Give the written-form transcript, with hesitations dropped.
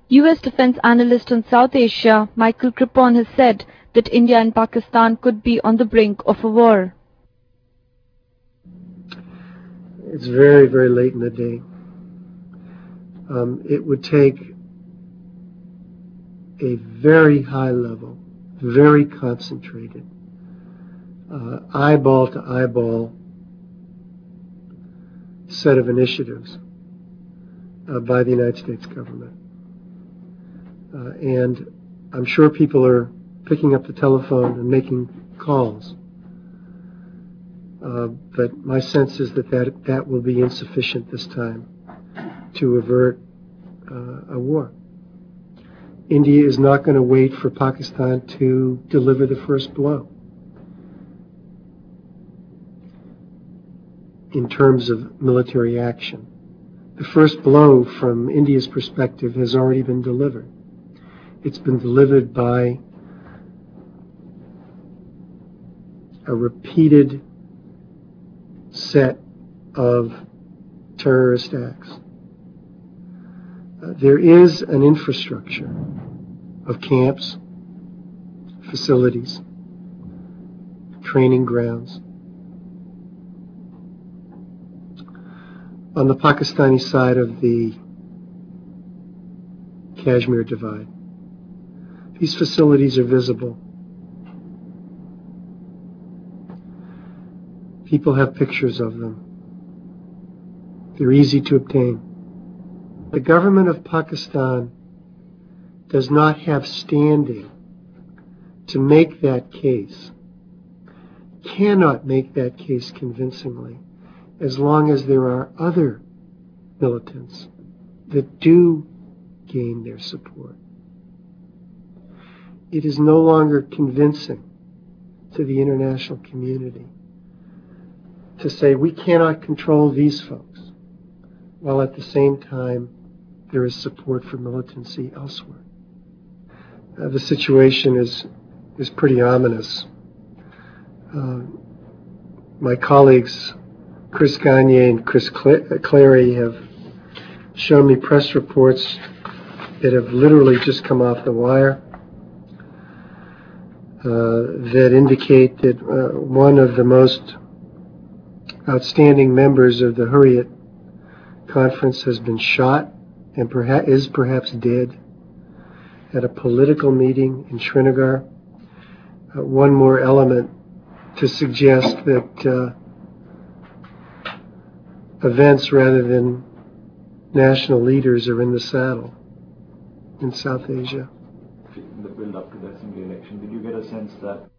US defense analyst on South Asia, Michael Crippon, has said that India and Pakistan could be on the brink of a war. It's very, very late in the day. It would take a very high level, very concentrated, eyeball to eyeball set of initiatives by the United States government. And I'm sure people are picking up the telephone and making calls. But my sense is that will be insufficient this time to avert a war. India is not going to wait for Pakistan to deliver the first blow. In terms of military action, the first blow from India's perspective has already been delivered. It's been delivered by a repeated set of terrorist acts. There is an infrastructure of camps, facilities, training grounds. On the Pakistani side of the Kashmir Divide, these facilities are visible. People have pictures of them. They're easy to obtain. The government of Pakistan does not have standing to make that case, cannot make that case convincingly, as long as there are other militants that do gain their support. It is no longer convincing to the international community to say we cannot control these folks, while at the same time there is support for militancy elsewhere. The situation is pretty ominous. My colleagues Chris Gagne and Chris Clary have shown me press reports that have literally just come off the wire that indicate that one of the most outstanding members of the Hurriyat Conference has been shot and is perhaps dead at a political meeting in Srinagar. One more element to suggest that events rather than national leaders are in the saddle in South Asia. In the build-up to the assembly election, did you get a sense that